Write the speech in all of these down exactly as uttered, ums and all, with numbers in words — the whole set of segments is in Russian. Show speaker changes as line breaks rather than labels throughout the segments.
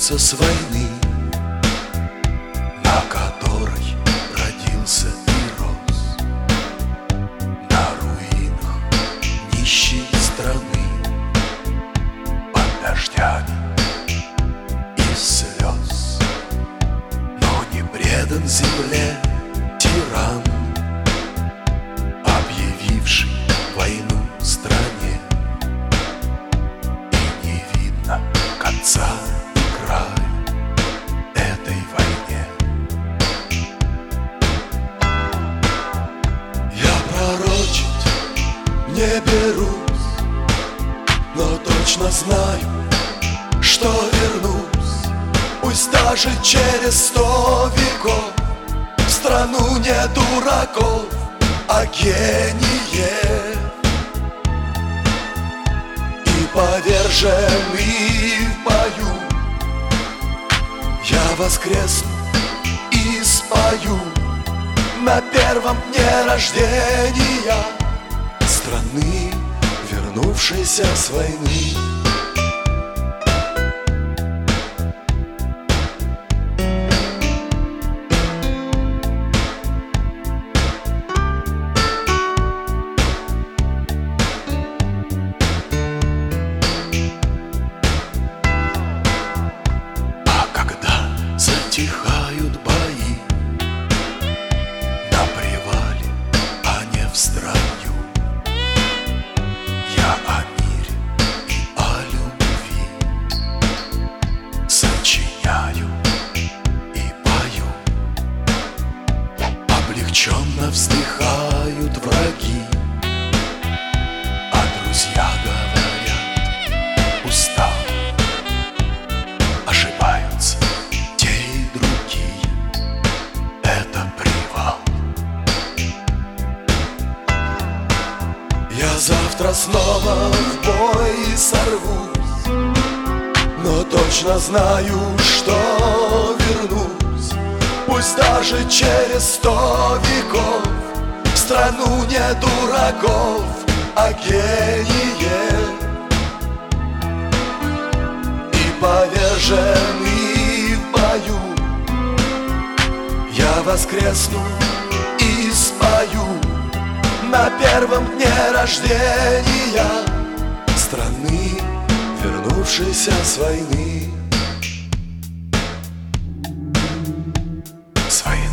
вернуться с войны, на которой родился и рос, на руинах нищей страны, под дождями и слез. Но не предан земле тиран, объявивший войну стране, и не видно конца и края этой войне. Я пророчить не берусь, но точно знаю, что вернусь, пусть даже через сто веков, в страну не дураков, а гениев. И поверженный в бою я воскресну и спою на первом дне рождения страны, вернувшейся с войны. Затихают бои на привале, а не в строю. Я о мире и о любви сочиняю и пою. Облегченно вздыхают враги, а друзья говорят: устал. Ошибаются я завтра снова в бой сорвусь, но точно знаю, что вернусь, пусть даже через сто веков, в страну не дураков, а гениев. И поверженный в бою я воскресну и спою на первом дне рождения страны, вернувшейся с войны. С войны.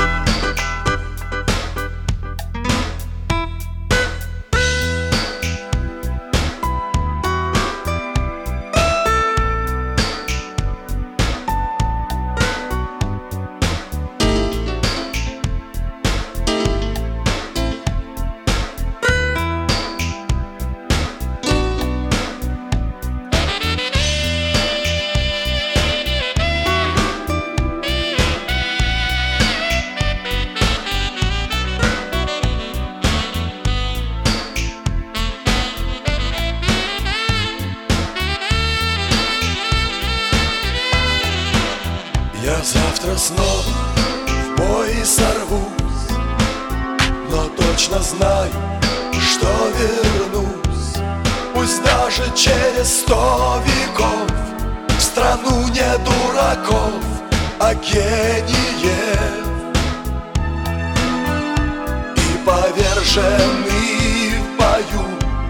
Я завтра снова в бой сорвусь, но точно знаю, что вернусь, пусть даже через сто веков, в страну не дураков, а гениев. И поверженный в бою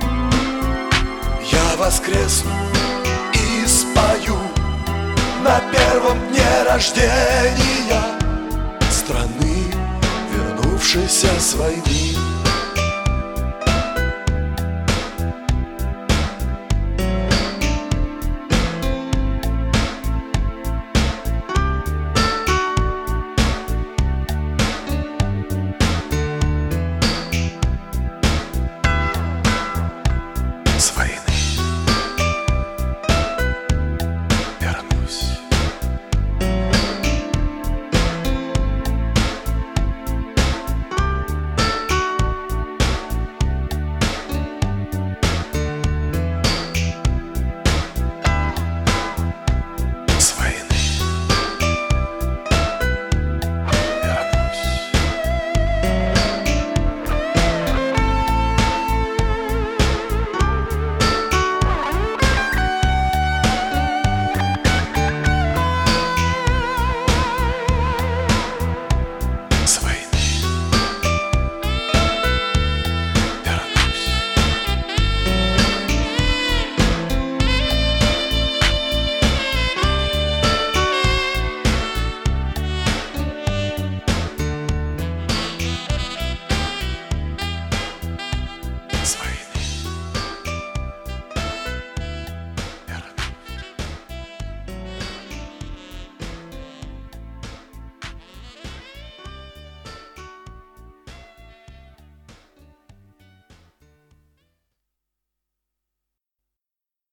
я воскресну и спою на первом дне рождения страны, вернувшейся с войны.